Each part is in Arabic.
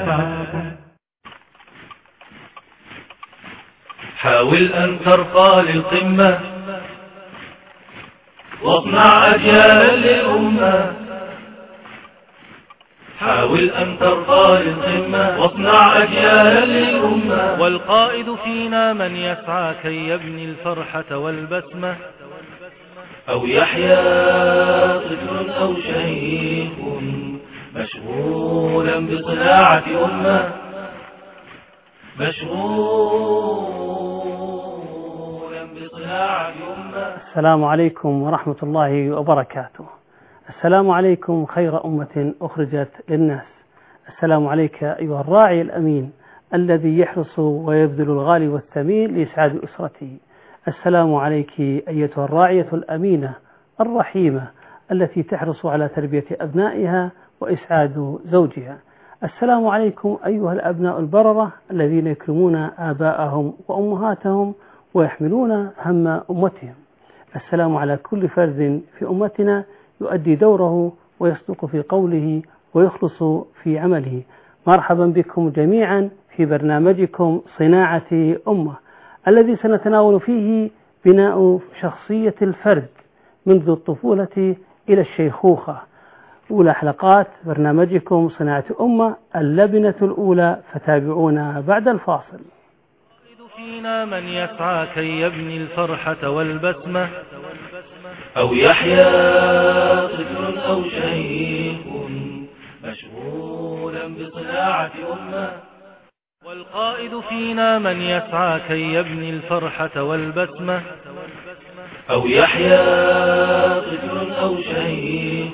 حاول أن ترقى للقمة واصنع أجيالا للأمة. حاول أن ترقى للقمة واصنع أجيالا للأمة. والقائد فينا من يسعى كي يبني الفرحة والبسمة، أو يحيا طفل أو شيخ مشغولا بصناعة أمة، مشغولا بصناعة أمة. السلام عليكم ورحمة الله وبركاته. السلام عليكم خير أمة أخرجت للناس. السلام عليك أيها الراعي الأمين الذي يحرص ويبذل الغالي والثمين لإسعاد أسرته. السلام عليك أيتها الراعية الأمينة الرحيمة التي تحرص على تربية أبنائها وإسعاد زوجها. السلام عليكم أيها الأبناء البررة الذين يكرمون آباءهم وأمهاتهم ويحملون هم أمتهم. السلام على كل فرد في أمتنا يؤدي دوره ويصدق في قوله ويخلص في عمله. مرحبا بكم جميعا في برنامجكم صناعة أمة، الذي سنتناول فيه بناء شخصية الفرد منذ الطفولة إلى الشيخوخة. أولى حلقات برنامجكم صناعة أمة، اللبنة الأولى، فتابعونا بعد الفاصل. فينا من يسعى كي يبني الفرحة والبسمة، أو يحيا طفل أو شيخ مشغولا بصناعة أمة. والقائد فينا من يسعى كي يبني الفرحة والبسمة، أو يحيا طفل أو شيخ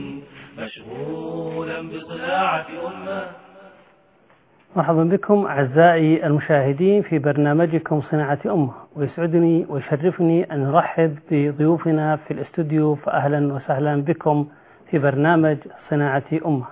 مشغولا بصناعة أمة. مرحبا بكم أعزائي المشاهدين في برنامجكم صناعة أمة، ويسعدني ويشرفني أن نرحب بضيوفنا في الاستوديو، فأهلا وسهلا بكم في برنامج صناعة أمة.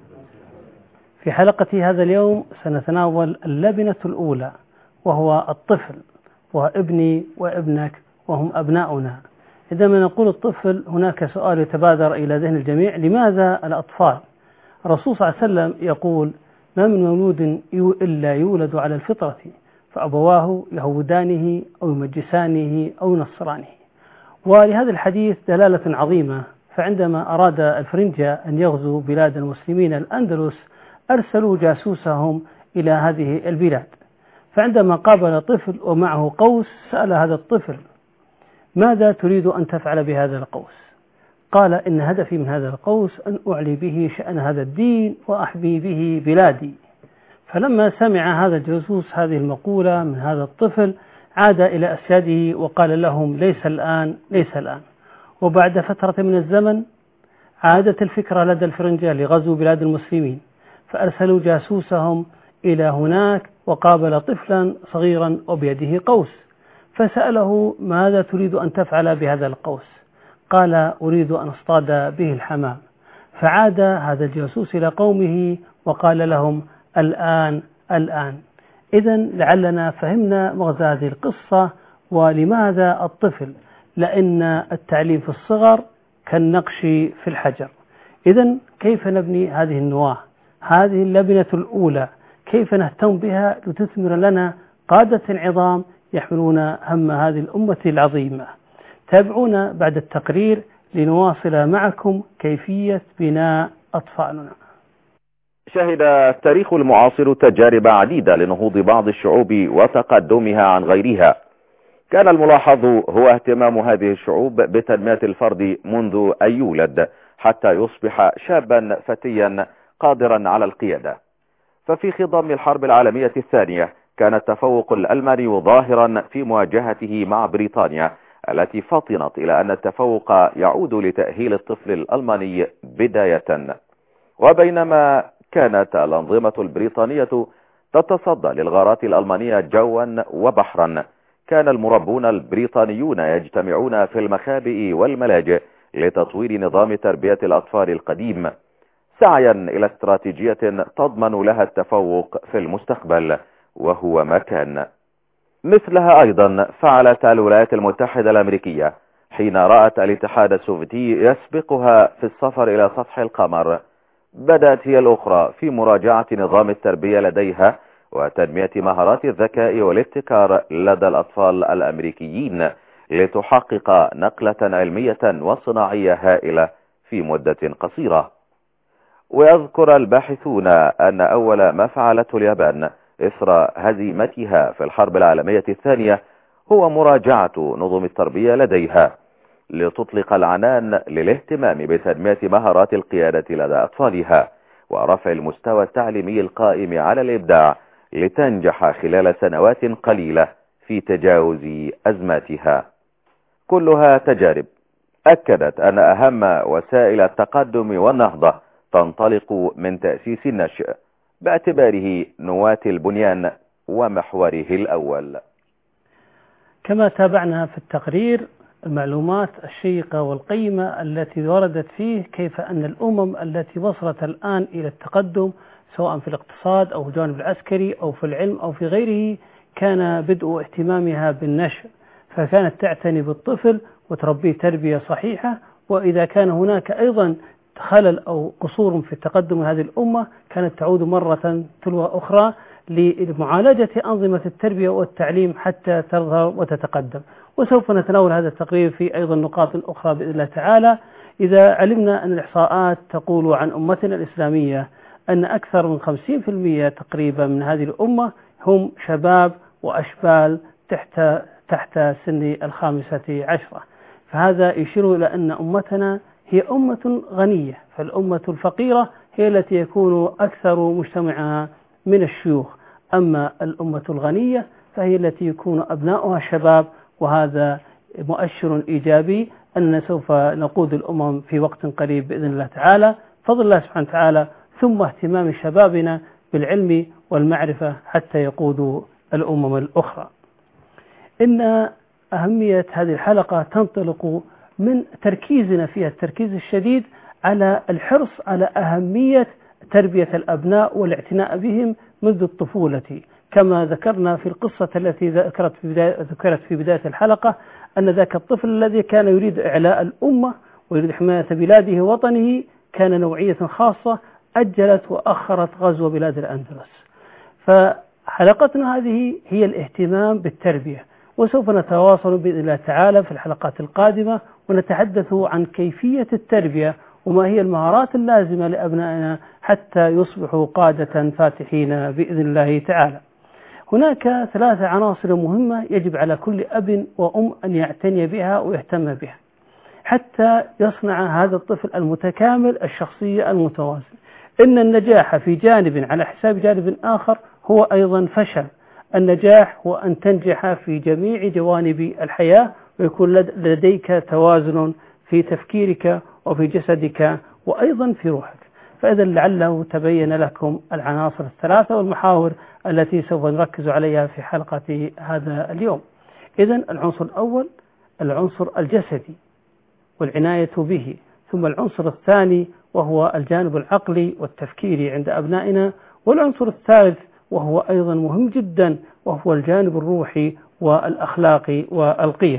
في حلقة هذا اليوم سنتناول اللبنة الأولى، وهو الطفل، وابني وابنك وهم أبناؤنا. عندما نقول الطفل هناك سؤال يتبادر إلى ذهن الجميع: لماذا الأطفال؟ الرسول صلى الله عليه وسلم يقول: ما من مولود إلا يولد على الفطرة، فأبواه يهودانه أو يمجسانه أو ينصرانه. ولهذا الحديث دلالة عظيمة، فعندما أراد الفرنجة أن يغزوا بلاد المسلمين الأندلس أرسلوا جاسوسهم إلى هذه البلاد، فعندما قابل طفل ومعه قوس سأل هذا الطفل: ماذا تريد أن تفعل بهذا القوس؟ قال: إن هدفي من هذا القوس أن أعلي به شأن هذا الدين وأحمي به بلادي. فلما سمع هذا الجاسوس هذه المقولة من هذا الطفل عاد إلى أسياده وقال لهم: ليس الآن، ليس الآن. وبعد فترة من الزمن عادت الفكرة لدى الفرنجة لغزو بلاد المسلمين، فأرسلوا جاسوسهم إلى هناك وقابل طفلا صغيرا وبيده قوس، فسأله: ماذا تريد أن تفعل بهذا القوس؟ قال: أريد أن أصطاد به الحمام. فعاد هذا الجاسوس إلى قومه وقال لهم: الآن، الآن. إذن لعلنا فهمنا مغزى هذه القصة ولماذا الطفل، لأن التعليم في الصغر كالنقش في الحجر. إذن كيف نبني هذه النواة، هذه اللبنة الأولى، كيف نهتم بها لتثمر لنا قادة عظام يحملون هم هذه الأمة العظيمة؟ تابعونا بعد التقرير لنواصل معكم كيفية بناء أطفالنا. شهد التاريخ المعاصر تجارب عديدة لنهوض بعض الشعوب وتقدمها عن غيرها. كان الملاحظ هو اهتمام هذه الشعوب بتنمية الفرد منذ أن يولد حتى يصبح شابا فتيا قادرا على القيادة. ففي خضم الحرب العالمية الثانية كان التفوق الألماني ظاهرا في مواجهته مع بريطانيا، التي فطنت إلى أن التفوق يعود لتأهيل الطفل الألماني بداية. وبينما كانت الأنظمة البريطانية تتصدى للغارات الألمانية جوا وبحرا، كان المربون البريطانيون يجتمعون في المخابئ والملاجئ لتطوير نظام تربية الأطفال القديم، سعيا إلى استراتيجية تضمن لها التفوق في المستقبل، وهو مكان. مثلها أيضا فعلت الولايات المتحدة الأمريكية حين رأت الاتحاد السوفيتي يسبقها في السفر إلى سطح القمر، بدأت هي الأخرى في مراجعة نظام التربية لديها وتنمية مهارات الذكاء والابتكار لدى الأطفال الأمريكيين لتحقق نقلة علمية وصناعية هائلة في مدة قصيرة. ويذكر الباحثون أن أول ما فعلته اليابان إثر هزيمتها في الحرب العالمية الثانية هو مراجعة نظم التربية لديها لتطلق العنان للاهتمام بتنمية مهارات القيادة لدى أطفالها ورفع المستوى التعليمي القائم على الإبداع لتنجح خلال سنوات قليلة في تجاوز أزماتها. كلها تجارب أكدت أن أهم وسائل التقدم والنهضة تنطلق من تأسيس النشء باعتباره نواة البنيان ومحوره الأول. كما تابعنا في التقرير المعلومات الشيقة والقيمة التي وردت فيه كيف أن الأمم التي وصلت الآن إلى التقدم سواء في الاقتصاد أو الجانب العسكري أو في العلم أو في غيره كان بدء اهتمامها بالنشء، فكانت تعتني بالطفل وتربيه تربية صحيحة، وإذا كان هناك أيضا خلل أو قصور في تقدم هذه الأمة كانت تعود مرة تلو أخرى لمعالجة أنظمة التربية والتعليم حتى تظهر وتتقدم. وسوف نتناول هذا التقرير في أيضا نقاط أخرى بإذن الله تعالى. إذا علمنا أن الإحصاءات تقول عن أمتنا الإسلامية أن أكثر من 50% تقريبا من هذه الأمة هم شباب وأشبال تحت سن 15، فهذا يشير إلى أن أمتنا هي أمة غنية، فالأمة الفقيرة هي التي يكون أكثر مجتمعها من الشيوخ، أما الأمة الغنية فهي التي يكون أبناؤها شباب، وهذا مؤشر إيجابي أن سوف نقود الأمم في وقت قريب بإذن الله تعالى، فضل الله سبحانه وتعالى، ثم اهتمام شبابنا بالعلم والمعرفة حتى يقودوا الأمم الأخرى. إن أهمية هذه الحلقة تنطلق من تركيزنا فيها التركيز الشديد على الحرص على أهمية تربية الأبناء والاعتناء بهم منذ الطفولة، كما ذكرنا في القصة التي ذكرت في بداية الحلقة أن ذاك الطفل الذي كان يريد إعلاء الأمة ويريد حماية بلاده وطنه كان نوعية خاصة أجلت وأخرت غزو بلاد الأندلس. فحلقتنا هذه هي الاهتمام بالتربية، وسوف نتواصل بإذن الله تعالى في الحلقات القادمة ونتحدث عن كيفية التربية وما هي المهارات اللازمة لأبنائنا حتى يصبحوا قادة فاتحين بإذن الله تعالى. هناك 3 عناصر مهمة يجب على كل أب وأم أن يعتني بها ويهتم بها حتى يصنع هذا الطفل المتكامل الشخصية المتوازن. إن النجاح في جانب على حساب جانب آخر هو أيضا فشل. النجاح هو أن تنجح في جميع جوانب الحياة ويكون لديك توازن في تفكيرك وفي جسدك وأيضا في روحك. فإذا لعله تبين لكم العناصر ال3 والمحاور التي سوف نركز عليها في حلقة هذا اليوم. إذن العنصر الأول العنصر الجسدي والعناية به، ثم العنصر الثاني وهو الجانب العقلي والتفكيري عند أبنائنا، والعنصر الثالث وهو أيضا مهم جدا وهو الجانب الروحي والأخلاقي والقيمي.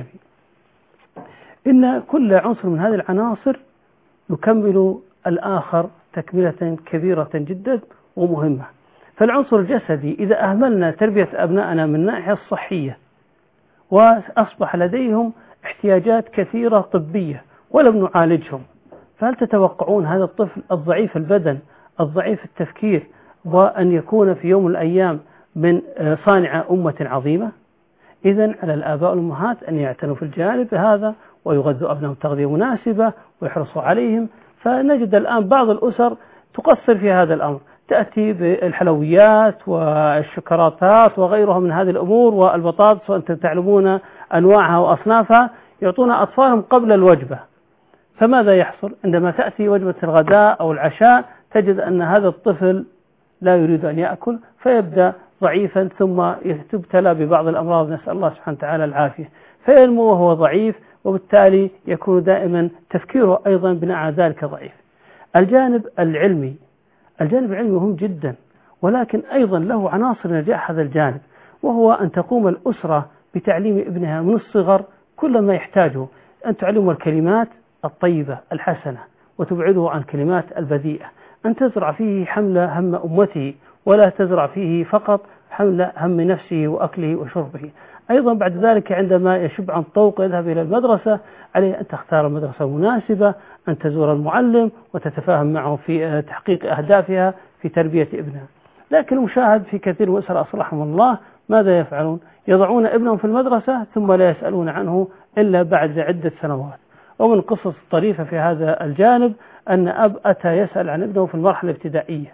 إن كل عنصر من هذه العناصر يكمل الآخر تكملة كبيرة جدا ومهمة. فالعنصر الجسدي إذا أهملنا تربية أبنائنا من الناحية الصحية وأصبح لديهم احتياجات كثيرة طبية ولم نعالجهم، فهل تتوقعون هذا الطفل الضعيف البدن الضعيف التفكير وأن يكون في يوم من الأيام من صانع أمة عظيمة؟ إذن على الآباء والأمهات أن يعتنوا في الجانب هذا ويغذوا أبنائهم تغذية مناسبة ويحرصوا عليهم. فنجد الآن بعض الأسر تقصر في هذا الأمر، تأتي بالحلويات والشوكولاتات وغيرها من هذه الأمور والبطاطس وأنتم تعلمون أنواعها وأصنافها، يعطون أطفالهم قبل الوجبة. فماذا يحصل؟ عندما تأتي وجبة الغداء أو العشاء تجد أن هذا الطفل لا يريد أن يأكل فيبدأ ضعيفا ثم يبتلى ببعض الأمراض، نسأل الله سبحانه وتعالى العافية، فينمو وهو ضعيف وبالتالي يكون دائما تفكيره أيضا بناء على ذلك ضعيف. الجانب العلمي مهم جدا، ولكن أيضا له عناصر نجاح هذا الجانب، وهو أن تقوم الأسرة بتعليم ابنها من الصغر كل ما يحتاجه، أن تعلمه الكلمات الطيبة الحسنة وتبعده عن الكلمات البذيئة، أن تزرع فيه حمل هم أمته، ولا تزرع فيه فقط حمل هم نفسه وأكله وشربه. أيضا بعد ذلك عندما يشب عن طوق يذهب إلى المدرسة، عليه أن تختار مدرسة مناسبة، أن تزور المعلم وتتفاهم معه في تحقيق أهدافها في تربية ابنها. لكن المشاهد في كثير من الأسر أصلحهم الله ماذا يفعلون؟ يضعون ابنهم في المدرسة ثم لا يسألون عنه إلا بعد عدة سنوات. ومن قصص طريفة في هذا الجانب أن أب أتى يسأل عن ابنه في المرحلة الابتدائية،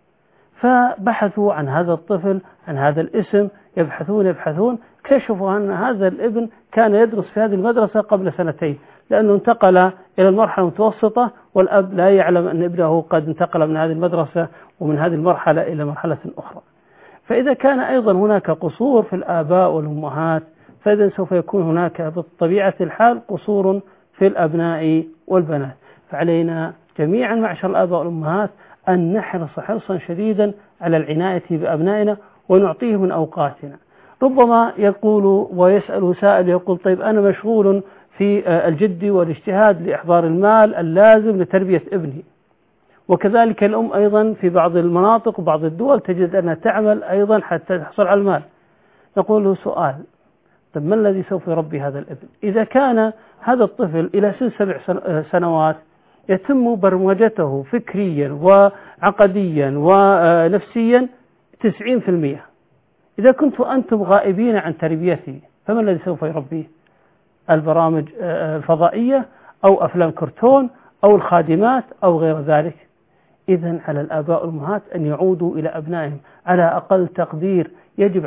فبحثوا عن هذا الطفل، عن هذا الاسم، يبحثون اكتشفوا أن هذا الابن كان يدرس في هذه المدرسة قبل 2 لأنه انتقل إلى المرحلة المتوسطة، والأب لا يعلم أن ابنه قد انتقل من هذه المدرسة ومن هذه المرحلة إلى مرحلة أخرى. فإذا كان أيضا هناك قصور في الآباء والأمهات، فإذا سوف يكون هناك بطبيعة الحال قصور في الأبناء والبنات. فعلينا جميعا معشر الآباء والأمهات أن نحرص حرصا شديدا على العناية بأبنائنا ونعطيه من أوقاتنا. ربما يقول ويسأل سائل يقول طيب أنا مشغول في الجد والاجتهاد لإحضار المال اللازم لتربية ابني، وكذلك الأم أيضا في بعض المناطق وبعض الدول تجد أنها تعمل أيضا حتى تحصل على المال. نقول له سؤال، طيب ما الذي سوف يربي هذا الابن؟ إذا كان هذا الطفل إلى سن 7 سنوات يتم برمجته فكريا وعقديا ونفسيا 90%، إذا كنتم أنتم غائبين عن تربيته فما الذي سوف يربيه؟ البرامج الفضائية أو أفلام كرتون أو الخادمات أو غير ذلك. إذن على الآباء والأمهات أن يعودوا إلى أبنائهم على أقل تقدير. يجب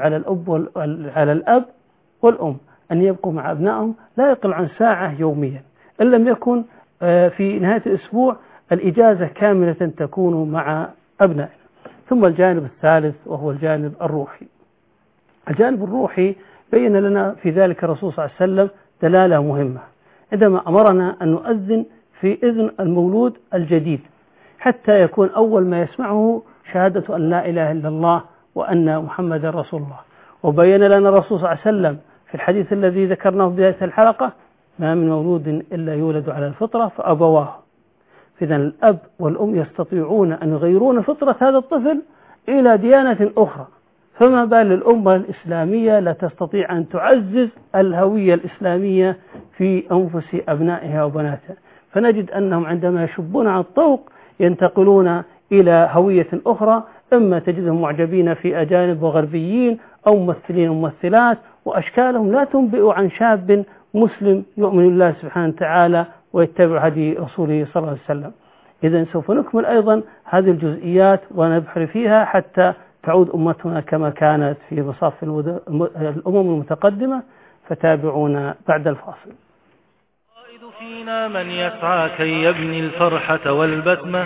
على الأب والأم أن يبقوا مع أبنائهم لا يقل عن ساعة يوميا، إن لم يكن في نهاية الأسبوع الإجازة كاملة تكون مع أبنائنا. ثم الجانب الثالث وهو الجانب الروحي. الجانب الروحي بين لنا في ذلك الرسول صلى الله عليه وسلم دلالة مهمة عندما أمرنا أن نؤذن في إذن المولود الجديد حتى يكون أول ما يسمعه شهادة أن لا إله إلا الله وأن محمد رسول الله. وبين لنا الرسول صلى الله عليه وسلم في الحديث الذي ذكرناه في بداية الحلقة ما من مولود إلا يولد على الفطرة فأبواه. إذن الأب والأم يستطيعون أن يغيرون فطرة هذا الطفل إلى ديانة أخرى، فما بال الأمة الإسلامية لا تستطيع أن تعزز الهوية الإسلامية في أنفس أبنائها وبناتها. فنجد أنهم عندما يشبون عن الطوق ينتقلون إلى هوية أخرى، إما تجدهم معجبين في أجانب وغربيين أو ممثلين وممثلات، وأشكالهم لا تنبئ عن شاب مسلم يؤمن بالله سبحانه وتعالى ويتبع هدي رسوله صلى الله عليه وسلم. إذن سوف نكمل أيضا هذه الجزئيات ونبحر فيها حتى تعود أمتنا كما كانت في مصاف الأمم المتقدمة. فتابعونا بعد الفاصل. القائد فينا من يسعى كي يبني الفرحة والبسمة،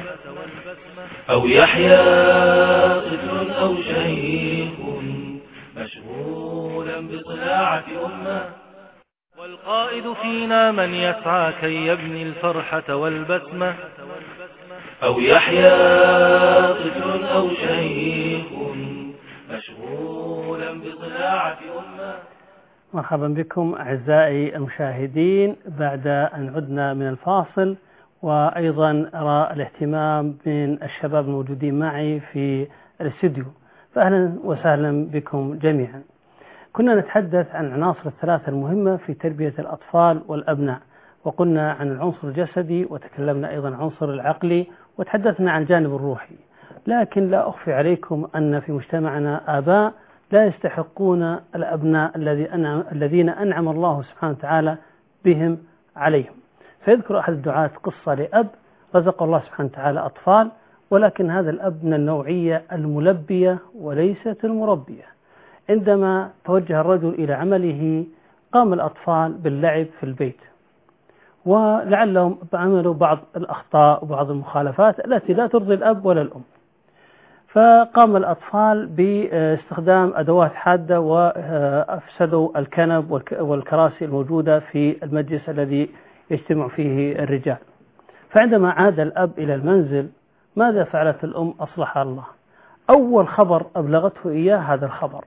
أو يحيا طفل أو شيخ مشغولا بصناعة أمة. والقائد فينا من يسعى كي يبني الفرحة والبسمة، أو يحيا طفل أو شيخ مشغولا بصناعة أمة. مرحبا بكم أعزائي المشاهدين بعد أن عدنا من الفاصل، وأيضا أرى الاهتمام من الشباب الموجودين معي في الاستوديو، فأهلا وسهلا بكم جميعا. كنا نتحدث عن العناصر الثلاثة المهمة في تربية الأطفال والأبناء، وقلنا عن العنصر الجسدي وتكلمنا أيضا عن العنصر العقلي وتحدثنا عن الجانب الروحي. لكن لا أخفي عليكم أن في مجتمعنا آباء لا يستحقون الأبناء الذين أنعم الله سبحانه وتعالى بهم عليهم. فيذكر أحد الدعاة قصة لأب رزق الله سبحانه وتعالى أطفال، ولكن هذا الأب من النوعية الملبية وليست المربية. عندما توجه الرجل إلى عمله قام الأطفال باللعب في البيت، ولعلهم عملوا بعض الأخطاء وبعض المخالفات التي لا ترضي الأب ولا الأم، فقام الأطفال باستخدام أدوات حادة وأفسدوا الكنب والكراسي الموجودة في المجلس الذي يجتمع فيه الرجال. فعندما عاد الأب إلى المنزل ماذا فعلت الأم أصلح الله؟ أول خبر أبلغته إياه هذا الخبر.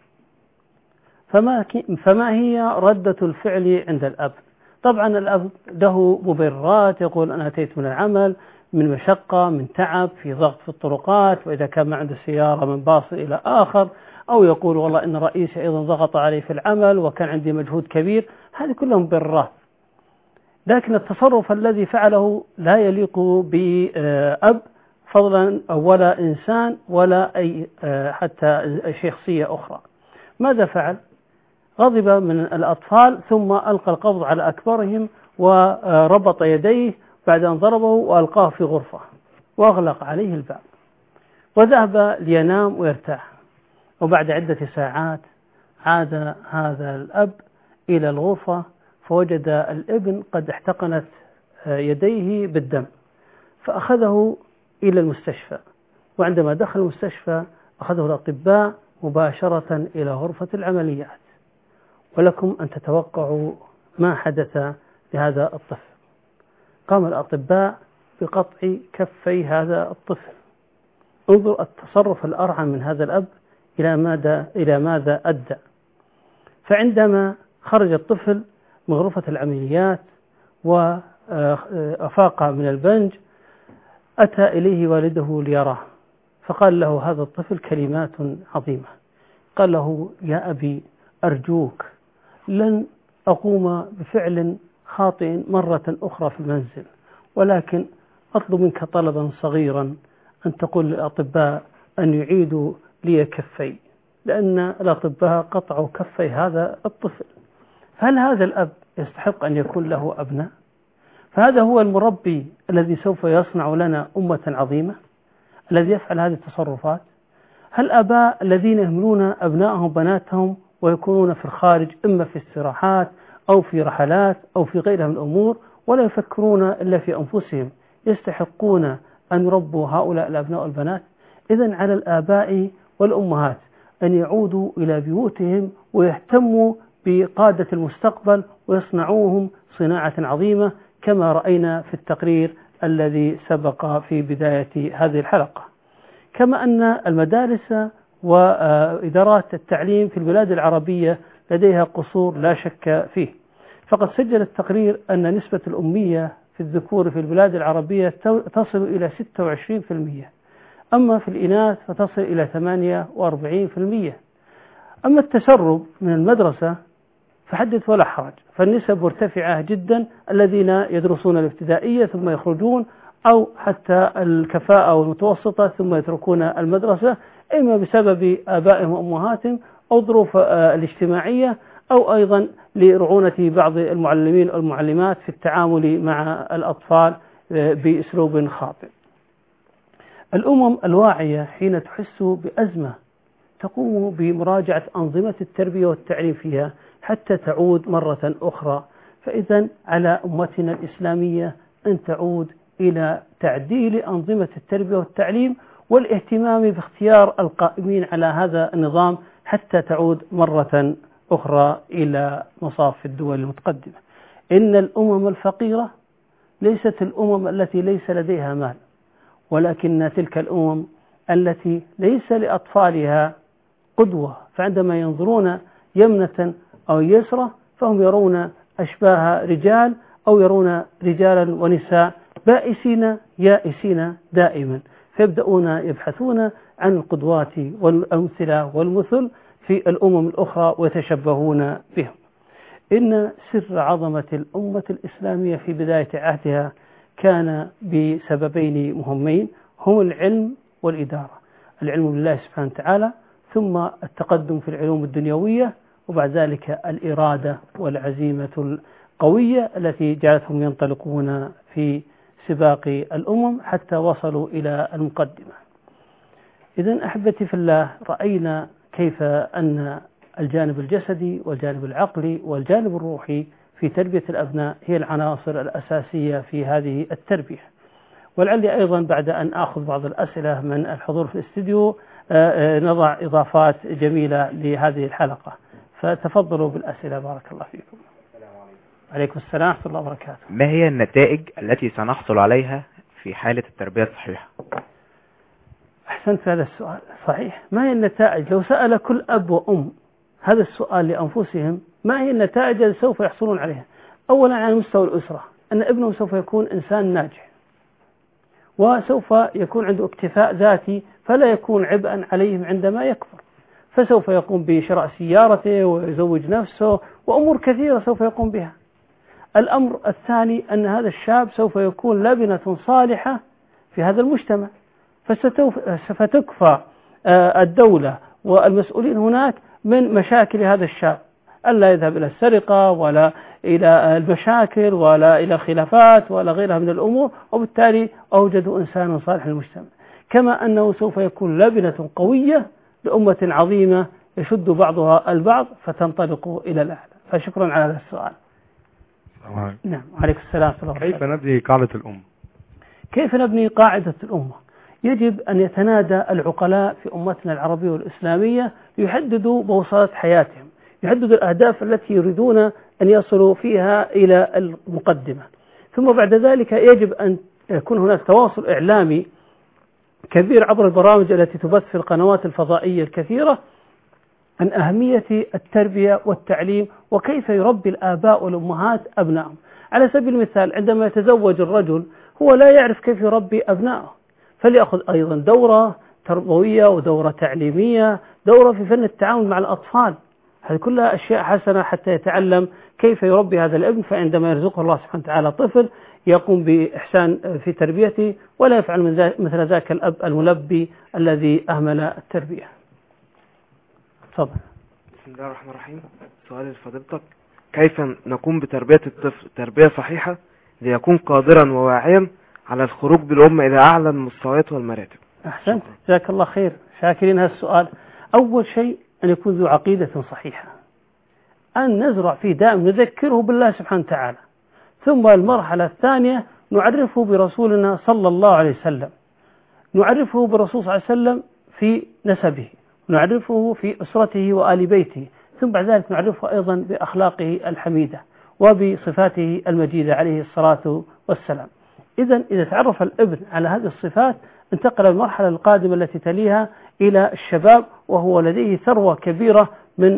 فما هي ردة الفعل عند الأب؟ طبعا الأب له مبررات، يقول أنا أتيت من العمل من مشقة، من تعب، في ضغط في الطرقات، وإذا كان ما عنده سيارة من باص إلى آخر، أو يقول والله إن رئيسي أيضا ضغط علي في العمل وكان عندي مجهود كبير. هذه كلهم مبررات، لكن التصرف الذي فعله لا يليق بأب فضلا ولا إنسان ولا أي حتى شخصية أخرى. ماذا فعل؟ غضب من الأطفال ثم ألقى القبض على أكبرهم وربط يديه بعد أن ضربه وألقاه في غرفة وأغلق عليه الباب وذهب لينام ويرتاح. وبعد عدة ساعات عاد هذا الأب إلى الغرفة فوجد الابن قد احتقنت يديه بالدم، فأخذه إلى المستشفى. وعندما دخل المستشفى أخذه الأطباء مباشرة إلى غرفة العمليات. ولكم أن تتوقعوا ما حدث لهذا الطفل. قام الأطباء بقطع كفي هذا الطفل. انظر التصرف الأرعن من هذا الأب إلى ماذا أدى. فعندما خرج الطفل من غرفة العمليات وأفاق من البنج أتى إليه والده ليراه، فقال له هذا الطفل كلمات عظيمة. قال له يا أبي أرجوك لن أقوم بفعل خاطئ مرة أخرى في المنزل، ولكن أطلب منك طلبا صغيرا، أن تقول للأطباء أن يعيدوا لي كفي، لأن الأطباء قطعوا كفي هذا الطفل. هل هذا الأب يستحق أن يكون له أبناء؟ فهذا هو المربي الذي سوف يصنع لنا أمة عظيمة، الذي يفعل هذه التصرفات. هل الآباء الذين يهملون أبنائهم بناتهم ويكونون في الخارج إما في استراحات أو في رحلات أو في غيرها من الأمور ولا يفكرون إلا في أنفسهم يستحقون أن يربوا هؤلاء الأبناء والبنات؟ إذن على الآباء والأمهات أن يعودوا إلى بيوتهم ويهتموا بقادة المستقبل ويصنعوهم صناعة عظيمة كما رأينا في التقرير الذي سبق في بداية هذه الحلقة. كما أن المدارس وإدارات التعليم في البلاد العربية لديها قصور لا شك فيه. فقد سجل التقرير أن نسبة الأمية في الذكور في البلاد العربية تصل إلى 26%، أما في الإناث فتصل إلى 48%. أما التسرب من المدرسة فحدث ولا حرج، فالنسب مرتفعة جدا، الذين يدرسون الابتدائية ثم يخرجون، أو حتى الكفاءة والمتوسطة ثم يتركون المدرسة، إما بسبب آبائهم وأمهاتهم أو ظروف الاجتماعية، أو أيضا لرعونة بعض المعلمين والمعلمات في التعامل مع الأطفال بأسلوب خاطئ. الأمم الواعية حين تحس بأزمة تقوم بمراجعة أنظمة التربية والتعليم فيها حتى تعود مرة أخرى. فإذا على أمتنا الإسلامية أن تعود إلى تعديل أنظمة التربية والتعليم والاهتمام باختيار القائمين على هذا النظام حتى تعود مرة أخرى إلى مصاف الدول المتقدمة. إن الأمم الفقيرة ليست الأمم التي ليس لديها مال، ولكن تلك الأمم التي ليس لأطفالها قدوة، فعندما ينظرون يمنة أو يسرى فهم يرون أشباه رجال أو يرون رجالا ونساء بائسين يائسين دائما، فيبدأون يبحثون عن القدوات والأمثلة والمثل في الأمم الأخرى ويتشبهون بهم. إن سر عظمة الأمة الإسلامية في بداية عهدها كان بسببين مهمين، هم العلم والإدارة. العلم بالله سبحانه وتعالى، ثم التقدم في العلوم الدنيوية، وبعد ذلك الإرادة والعزيمة القوية التي جعلتهم ينطلقون في سباق الأمم حتى وصلوا إلى المقدمة. إذن أحبتي في الله، رأينا كيف أن الجانب الجسدي والجانب العقلي والجانب الروحي في تربية الأبناء هي العناصر الأساسية في هذه التربية. ولعلي أيضا بعد أن أخذ بعض الأسئلة من الحضور في الاستديو نضع إضافات جميلة لهذه الحلقة، فتفضلوا بالأسئلة. بارك الله فيكم. عليكم السلام ورحمة الله وبركاته. ما هي النتائج التي سنحصل عليها في حالة التربية الصحيحة؟ أحسنت هذا السؤال. صحيح، ما هي النتائج؟ لو سأل كل أب وأم هذا السؤال لأنفسهم، ما هي النتائج التي سوف يحصلون عليها؟ أولا على مستوى الأسرة، أن ابنه سوف يكون إنسان ناجح وسوف يكون عنده اكتفاء ذاتي فلا يكون عبئا عليهم عندما يكبر، فسوف يقوم بشراء سيارته ويزوج نفسه وأمور كثيرة سوف يقوم بها. الأمر الثاني أن هذا الشاب سوف يكون لبنة صالحة في هذا المجتمع، فتكفى الدولة والمسؤولين هناك من مشاكل هذا الشاب، ألا يذهب إلى السرقة ولا إلى المشاكل ولا إلى الخلافات ولا غيرها من الأمور، وبالتالي أوجدوا إنسانا صالحا للمجتمع. كما أنه سوف يكون لبنة قوية لأمة عظيمة يشد بعضها البعض فتنطلق إلى الأعلى. فشكرا على هذا السؤال. نعم، عليكم السلام. كيف نبني قاعدة الأمة؟ كيف نبني قاعدة الأمة؟ يجب أن يتنادى العقلاء في أمتنا العربية والإسلامية ليحددوا بوصلة حياتهم، يحددوا الأهداف التي يريدون أن يصلوا فيها إلى المقدمة. ثم بعد ذلك يجب أن يكون هناك تواصل إعلامي كبير عبر البرامج التي تبث في القنوات الفضائية الكثيرة عن أهمية التربية والتعليم وكيف يربي الآباء والأمهات أبنائهم. على سبيل المثال عندما يتزوج الرجل هو لا يعرف كيف يربي أبنائه، فليأخذ أيضا دورة تربوية ودورة تعليمية، دورة في فن التعامل مع الأطفال. هذه كلها أشياء حسنة حتى يتعلم كيف يربي هذا الابن، فعندما يرزقه الله سبحانه وتعالى طفل يقوم بإحسان في تربيته ولا يفعل مثل ذاك الأب الملبي الذي أهمل التربية. تفضل. بسم الله الرحمن الرحيم. سؤال لفضيلتك: كيف نقوم بتربية الطفل تربية صحيحة ليكون قادرا وواعيا على الخروج بالأمة إلى أعلى المستويات والمراتب؟ أحسنت، جزاك الله خير، شاكرين هذا السؤال. أول شيء أن يكون ذو عقيدة صحيحة، أن نزرع فيه دائما نذكره بالله سبحانه وتعالى. ثم المرحلة الثانية نعرفه برسولنا صلى الله عليه وسلم، نعرفه بالرسول صلى الله عليه وسلم في نسبه، نعرفه في أسرته وآل بيته، ثم بعد ذلك نعرفه أيضا بأخلاقه الحميدة وبصفاته المجيدة عليه الصلاة والسلام. إذا تعرف الابن على هذه الصفات انتقل المرحلة القادمة التي تليها إلى الشباب، وهو لديه ثروة كبيرة من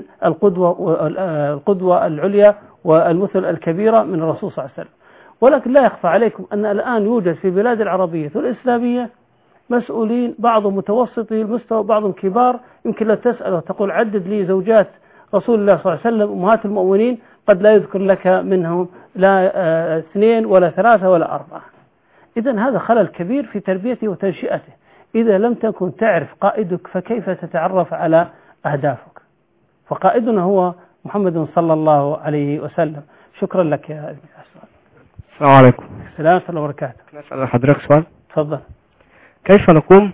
القدوة العليا والمثل الكبيرة من الرسول صلى الله عليه وسلم. ولكن لا يخفى عليكم أن الآن يوجد في البلاد العربية والإسلامية مسؤولين، بعضهم متوسطي المستوى بعضهم كبار، يمكن لو تسأل وتقول عدد لي زوجات رسول الله صلى الله عليه وسلم أمهات المؤمنين قد لا يذكر لك منهم لا 2 ولا 3 ولا 4. إذن هذا خلل كبير في تربيته وتنشئته. إذا لم تكن تعرف قائدك فكيف تتعرف على أهدافك؟ فقائدنا هو محمد صلى الله عليه وسلم. شكرا لك يا ابن السؤال. السلام عليكم. السلام ورحمة الله وبركاته. نسأل حضرتك سؤال. تفضل. كيف نقوم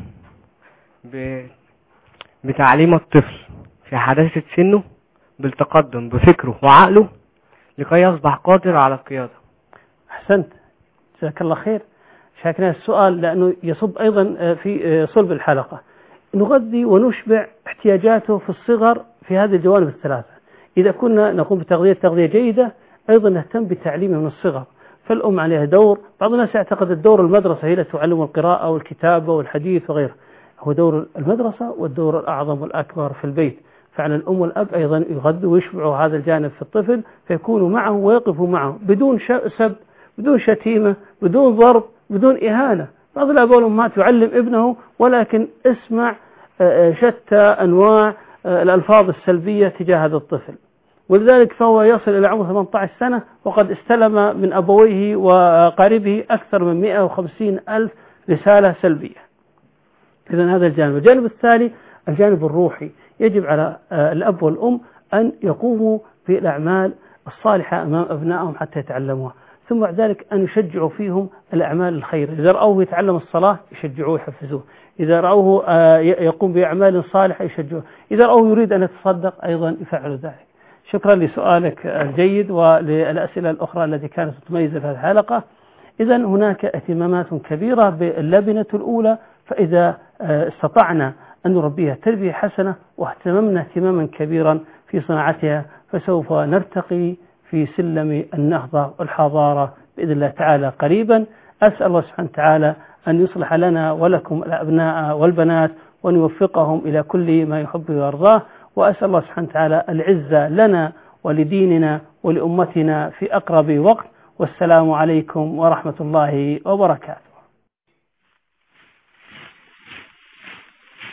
بتعليم الطفل في حداثة سنه بالتقدم بفكره وعقله لكي يصبح قادر على القيادة؟ أحسنت، جزاك الله خير، شاكرين السؤال لأنه يصب أيضا في صلب الحلقة. نغذي ونشبع احتياجاته في الصغر في هذه الجوانب الثلاثة. إذا كنا نقوم بتغذية جيدة، أيضا نهتم بتعليمه من الصغر، فالأم عليها دور. بعض الناس يعتقد الدور المدرسة هي التي تعلم القراءة والكتابة والحديث وغيره، هو دور المدرسة والدور الأعظم والأكبر في البيت. فعلى الأم والأب أيضا يغذوا ويشبعوا هذا الجانب في الطفل، فيكونوا معه ويقفوا معه بدون سب، بدون شتيمة، بدون ضرب، بدون إهانة. بعض الآباء والأمهات يعلم ابنه ولكن اسمع شتى أنواع الألفاظ السلبية تجاه هذا الطفل، ولذلك فهو يصل إلى عمر 18 سنة وقد استلم من أبويه وقاربه أكثر من 150,000 رسالة سلبية. إذن هذا الجانب. الجانب الثاني الجانب الروحي، يجب على الأب والأم أن يقوموا بالأعمال الصالحة أمام أبنائهم حتى يتعلموها، ثم بعد ذلك أن يشجعوا فيهم الأعمال الخير. إذا رأوه يتعلم الصلاة يشجعوه يحفزوه، إذا رأوه يقوم بأعمال صالحة يشجعوه، إذا رأوه يريد أن يتصدق أيضا يفعل ذلك. شكرا لسؤالك الجيد وللأسئلة الأخرى التي كانت متميزة في هذه الحلقة. إذن هناك اهتمامات كبيرة باللبنة الأولى، فإذا استطعنا أن نربيها تربية حسنة واهتممنا اهتماما كبيرا في صناعتها فسوف نرتقي في سلم النهضة والحضارة بإذن الله تعالى قريبا. أسأل الله سبحانه وتعالى أن يصلح لنا ولكم الأبناء والبنات وأن يوفقهم إلى كل ما يحب ويرضاه، وأسأل الله سبحانه وتعالى العزة لنا ولديننا ولأمتنا في أقرب وقت. والسلام عليكم ورحمة الله وبركاته.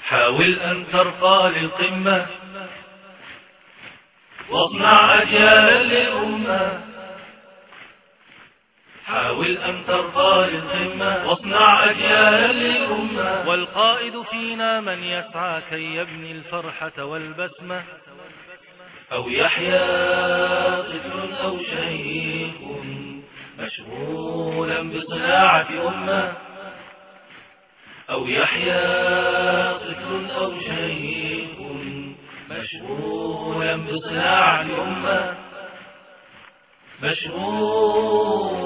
حاول أن ترقى للقمة واصنع أجيالا للأمة. حاول أن ترقى للقمة واصنع أجيالا للأمة. والقائد فينا من يسعى كي يبني الفرحة والبسمة. أو يحيا طفل أو شيخ مشغولا بصناعة أمة. أو يحيا طفل أو شيخ مشغولا بصناعة أمة. مشغول